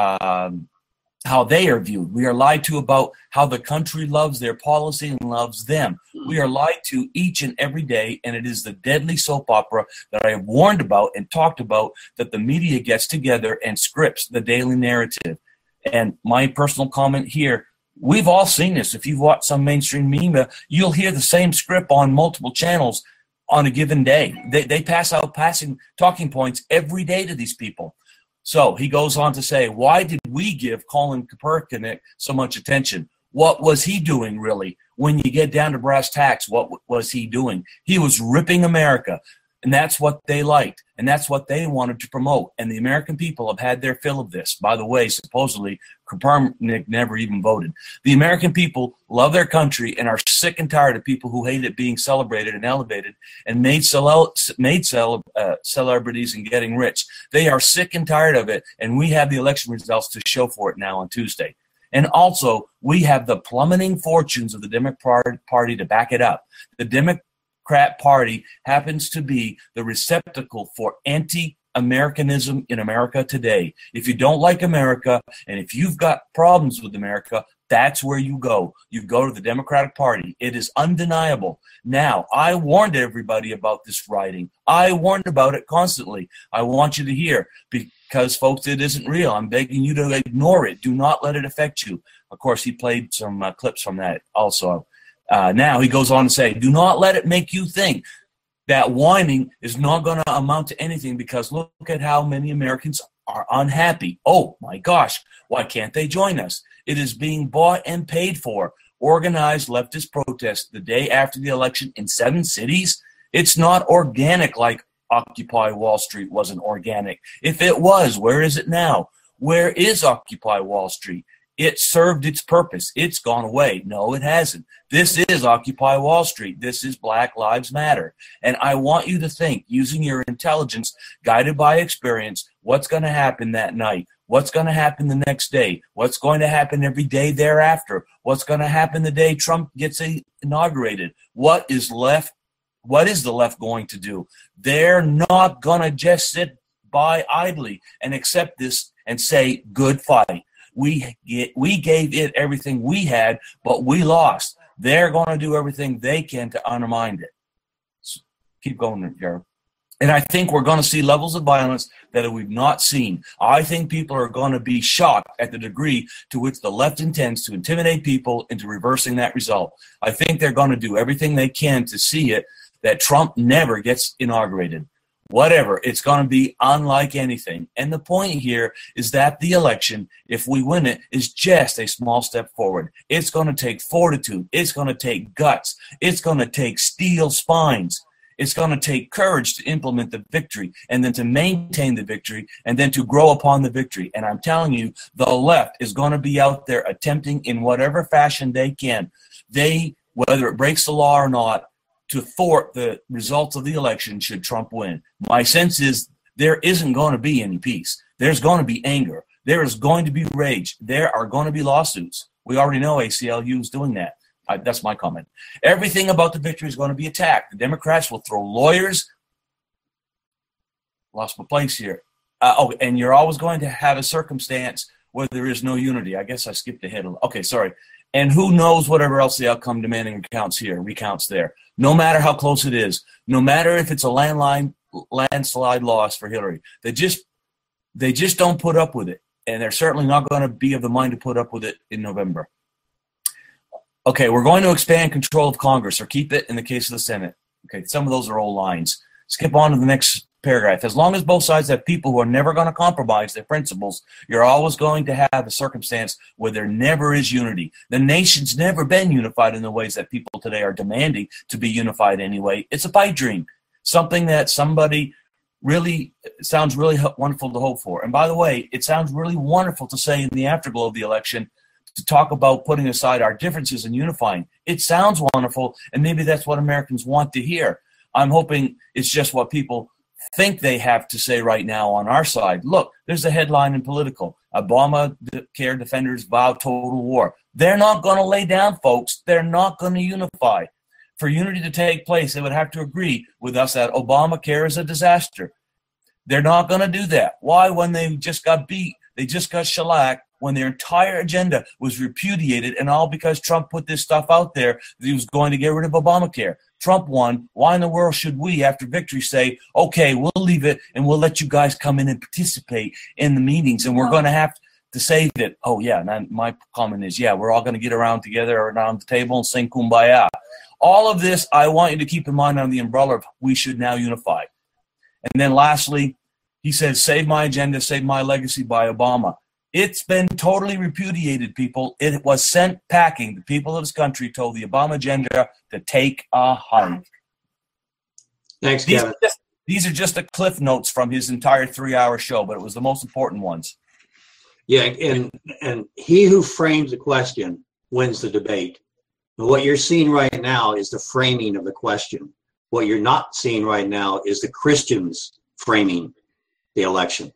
um, how they are viewed. We are lied to about how the country loves their policy and loves them. We are lied to each and every day, and it is the deadly soap opera that I have warned about and talked about, that the media gets together and scripts the daily narrative. And my personal comment here, we've all seen this. If you've watched some mainstream media, you'll hear the same script on multiple channels on a given day. They, they pass out passing talking points every day to these people. So he goes on to say, why did we give Colin Kaepernick so much attention? What was he doing, really? When you get down to brass tacks, what w- was he doing? He was ripping America, and that's what they liked, and that's what they wanted to promote. And the American people have had their fill of this. By the way, supposedly, Kaepernick never even voted. The American people love their country and are sick and tired of people who hate it being celebrated and elevated and made, cele- made cele- uh, celebrities and getting rich. They are sick and tired of it, and we have the election results to show for it now on Tuesday. And also, we have the plummeting fortunes of the Democratic Party to back it up. The Democrat Party happens to be the receptacle for anti-Americanism in America today. If you don't like America, and if you've got problems with America, that's where you go. You go to the Democratic Party. It is undeniable. Now, I warned everybody about this writing. I warned about it constantly. I want you to hear, because, folks, it isn't real. I'm begging you to ignore it. Do not let it affect you. Of course, he played some uh, clips from that also. Uh, now he goes on to say, do not let it make you think that whining is not going to amount to anything, because look at how many Americans are unhappy. Oh, my gosh, why can't they join us? It is being bought and paid for. Organized leftist protests the day after the election in seven cities. It's not organic like Occupy Wall Street wasn't organic. If it was, where is it now? Where is Occupy Wall Street? It served its purpose. It's gone away. No, it hasn't. This is Occupy Wall Street. This is Black Lives Matter. And I want you to think, using your intelligence, guided by experience, what's going to happen that night? What's going to happen the next day? What's going to happen every day thereafter? What's going to happen the day Trump gets inaugurated? What is left? What is the left going to do? They're not going to just sit by idly and accept this and say, good fight. We get, we gave it everything we had, but we lost. They're going to do everything they can to undermine it. So keep going, Jared. And I think we're going to see levels of violence that we've not seen. I think people are going to be shocked at the degree to which the left intends to intimidate people into reversing that result. I think they're going to do everything they can to see it, that Trump never gets inaugurated. Whatever, it's going to be unlike anything. And the point here is that the election, if we win it, is just a small step forward. It's going to take fortitude. It's going to take guts. It's going to take steel spines. It's going to take courage to implement the victory, and then to maintain the victory, and then to grow upon the victory. And I'm telling you, the left is going to be out there attempting in whatever fashion they can, they, whether it breaks the law or not, to thwart the results of the election should Trump win. My sense is there isn't going to be any peace. There's going to be anger. There is going to be rage. There are going to be lawsuits. We already know A C L U is doing that. I, that's my comment. Everything about the victory is going to be attacked. The Democrats will throw lawyers. Lost my place here. Uh, oh, and you're always going to have a circumstance where there is no unity. I guess I skipped ahead. Okay, sorry. And who knows whatever else the outcome demanding recounts here, recounts there. No matter how close it is, no matter if it's a landline, landslide loss for Hillary, they just they just don't put up with it. And they're certainly not going to be of the mind to put up with it in November. Okay, we're going to expand control of Congress or keep it in the case of the Senate. Okay, some of those are old lines. Skip on to the next paragraph. As long as both sides have people who are never going to compromise their principles, you're always going to have a circumstance where there never is unity. The nation's never been unified in the ways that people today are demanding to be unified anyway. It's a pipe dream, something that somebody really sounds really wonderful to hope for. And by the way, it sounds really wonderful to say in the afterglow of the election to talk about putting aside our differences and unifying. It sounds wonderful, and maybe that's what Americans want to hear. I'm hoping it's just what people think they have to say right now on our side. Look, there's a headline in Political. Obamacare defenders vow total war. They're not going to lay down, folks. They're not going to unify. For unity to take place, they would have to agree with us that Obamacare is a disaster. They're not going to do that. Why? When they just got beat, they just got shellacked, when their entire agenda was repudiated, and all because Trump put this stuff out there that he was going to get rid of Obamacare. Trump won. Why in the world should we, after victory, say, okay, we'll leave it and we'll let you guys come in and participate in the meetings, and we're going to have to save it? Oh, yeah, and my comment is, yeah, we're all going to get around together around the table and sing Kumbaya. All of this, I want you to keep in mind on the umbrella of we should now unify. And then lastly, he says, save my agenda, save my legacy by Obama. It's been totally repudiated, people. It was sent packing. The people of this country told the Obama agenda to take a hike. Thanks, these Kevin. Are just, these are just the cliff notes from his entire three-hour show, but it was the most important ones. Yeah, and and he who frames the question wins the debate. And what you're seeing right now is the framing of the question. What you're not seeing right now is the Christians framing the election.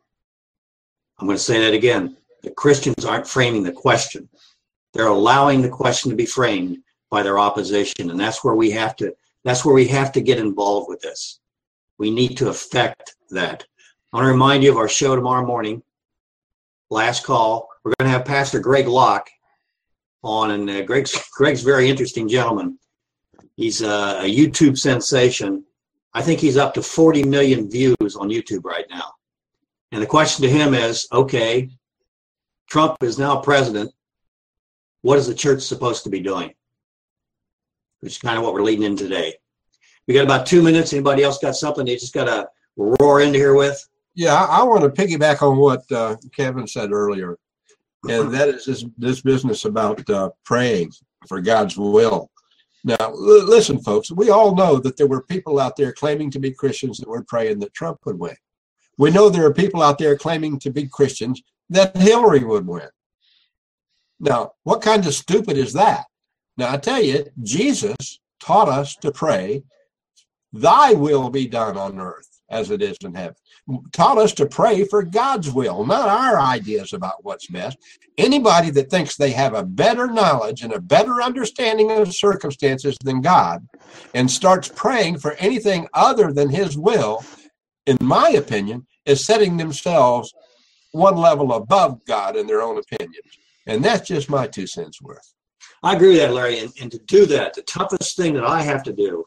I'm going to say that again. The Christians aren't framing the question. They're allowing the question to be framed by their opposition, and that's where we have to that's where we have to get involved with this. We need to affect that. I want to remind you of our show tomorrow morning. Last call. We're going to have Pastor Greg Locke on, and uh, Greg's Greg's a very interesting gentleman. He's uh, a YouTube sensation. I think he's up to forty million views on YouTube right now. And the question to him is, okay, Trump is now president. What is the church supposed to be doing? Which is kind of what we're leading in today. We got about two minutes. Anybody else got something they just got to roar into here with? Yeah, I, I want to piggyback on what uh, Kevin said earlier, and that is this, this business about uh, praying for God's will. Now, l- listen, folks, we all know that there were people out there claiming to be Christians that were praying that Trump would win. We know there are people out there claiming to be Christians that Hillary would win. Now, what kind of stupid is that? Now, I tell you, Jesus taught us to pray, thy will be done on earth as it is in heaven. Taught us to pray for God's will, not our ideas about what's best. Anybody that thinks they have a better knowledge and a better understanding of circumstances than God and starts praying for anything other than his will, in my opinion, is setting themselves one level above God in their own opinions. And that's just my two cents worth. I agree with that, Larry. And, and to do that, the toughest thing that I have to do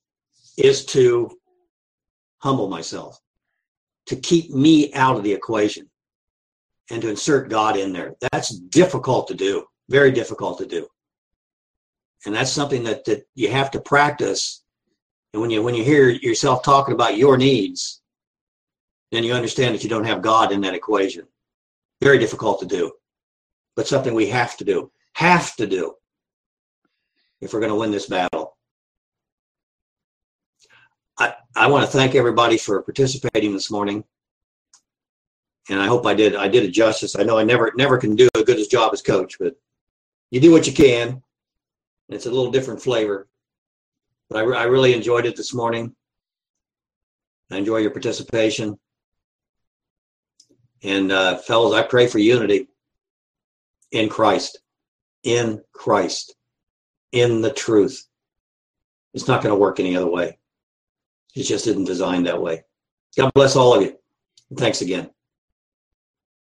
is to humble myself, to keep me out of the equation and to insert God in there. That's difficult to do, very difficult to do. And that's something that, that you have to practice. And when you when you hear yourself talking about your needs, then you understand that you don't have God in that equation. Very difficult to do, but something we have to do, have to do if we're going to win this battle. I, I want to thank everybody for participating this morning. And I hope I did I did it justice. I know I never never can do a good as job as coach, but you do what you can. It's a little different flavor. But I, re- I really enjoyed it this morning. I enjoy your participation. And uh, fellas, I pray for unity in Christ, in Christ, in the truth. It's not going to work any other way. It just isn't designed that way. God bless all of you. Thanks again.